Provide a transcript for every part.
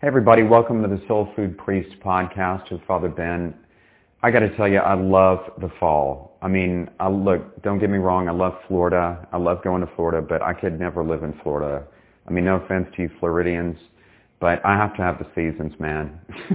Hey everybody, welcome to the Soul Food Priest podcast with Father Ben. I got to tell you, I love the fall. I mean, look, don't get me wrong, I love Florida. I love going to Florida, but I could never live in Florida. I mean, no offense to you Floridians, but I have to have the seasons, man.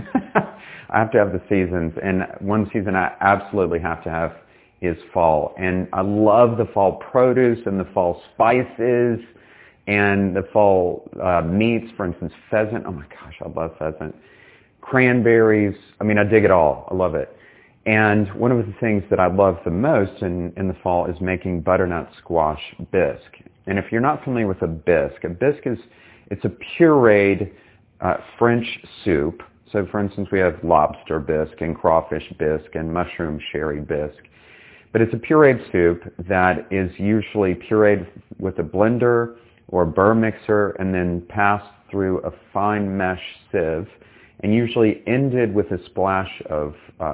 I have to have the seasons, and one season I absolutely have to have is fall. And I love the fall produce and the fall spices and the fall meats, for instance, pheasant. Oh my gosh, I love pheasant. Cranberries. I mean, I dig it all. I love it. And one of the things that I love the most in the fall is making butternut squash bisque. And if you're not familiar with a bisque it's a pureed French soup. So for instance, we have lobster bisque and crawfish bisque and mushroom sherry bisque. But it's a pureed soup that is usually pureed with a blender or a burr mixer and then passed through a fine mesh sieve and usually ended with a splash of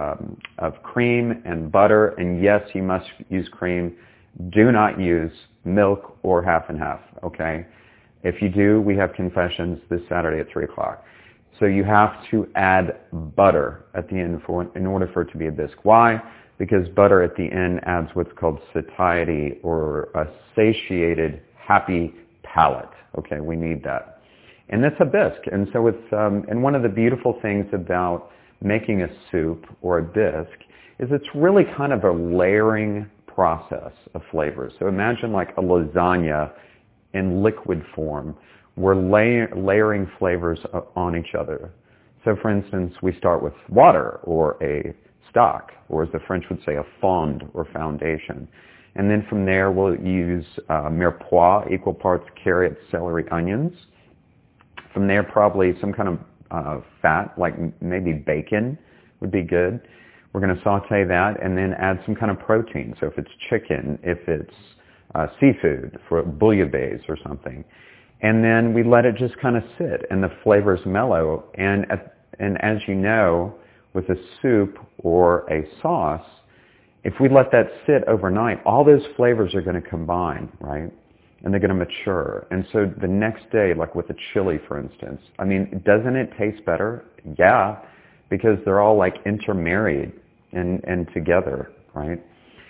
cream and butter. And yes, you must use cream. Do not use milk or half and half, okay? If you do, we have confessions this Saturday at 3 o'clock. So you have to add butter at the end in order for it to be a bisque. Why? Because butter at the end adds what's called satiety, or a satiated, happy palate. Okay, we need that. And that's a bisque. And so and one of the beautiful things about making a soup or a bisque is it's really kind of a layering process of flavors. So imagine like a lasagna in liquid form. We're layering flavors on each other. So for instance, we start with water or a stock, or as the French would say, a fond or foundation. And then from there, we'll use mirepoix, equal parts carrot, celery, onions. From there, probably some kind of fat, like maybe bacon would be good. We're going to saute that and then add some kind of protein. So if it's chicken, if it's seafood, for bouillabaisse or something. And then we let it just kind of sit and the flavors mellow. And as you know, with a soup or a sauce, if we let that sit overnight, all those flavors are going to combine, right? And they're going to mature. And so the next day, like with a chili, for instance, I mean, doesn't it taste better? Yeah, because they're all like intermarried and together, right?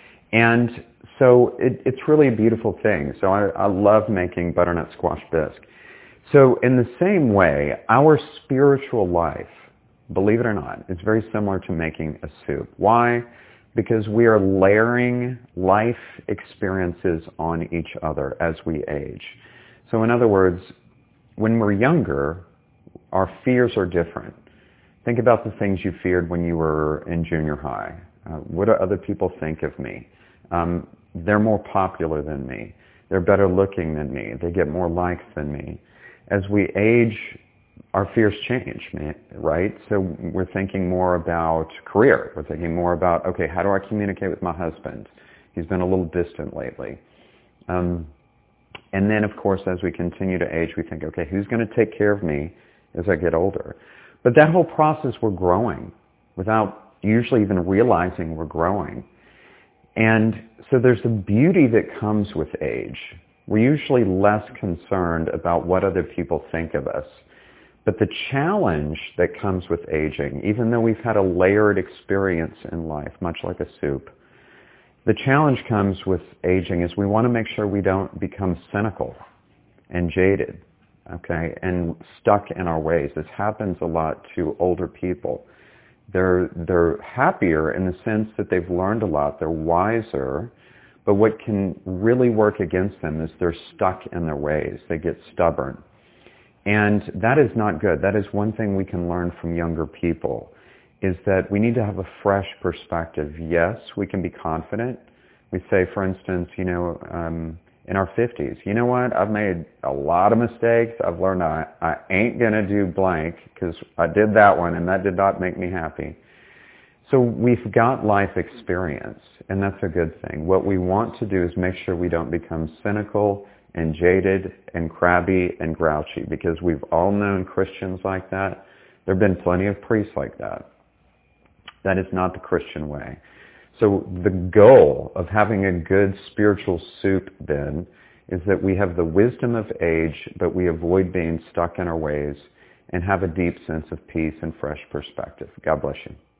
And so it's really a beautiful thing. So I love making butternut squash bisque. So in the same way, our spiritual life, believe it or not, is very similar to making a soup. Why? Because we are layering life experiences on each other as we age. So in other words, when we're younger, our fears are different. Think about the things you feared when you were in junior high. What do other people think of me? They're more popular than me. They're better looking than me. They get more likes than me. As we age, our fears change, right? So we're thinking more about career. We're thinking more about, okay, how do I communicate with my husband? He's been a little distant lately. And then, of course, as we continue to age, we think, okay, who's going to take care of me as I get older? But that whole process, we're growing without usually even realizing we're growing. And so there's the beauty that comes with age. We're usually less concerned about what other people think of us. But the challenge that comes with aging, even though we've had a layered experience in life, much like a soup, the challenge comes with aging is we want to make sure we don't become cynical and jaded, okay, and stuck in our ways. This happens a lot to older people. They're happier in the sense that they've learned a lot, they're wiser, but what can really work against them is they're stuck in their ways. They get stubborn. And that is not good. That is one thing we can learn from younger people, is that we need to have a fresh perspective. Yes, we can be confident. We say, for instance, in our 50s, you know what? I've made a lot of mistakes. I've learned I ain't going to do blank because I did that one and that did not make me happy. So we've got life experience, and that's a good thing. What we want to do is make sure we don't become cynical and jaded and crabby and grouchy, because we've all known Christians like that. There have been plenty of priests like that. That is not the Christian way. So the goal of having a good spiritual soup, then, is that we have the wisdom of age, but we avoid being stuck in our ways, and have a deep sense of peace and fresh perspective. God bless you.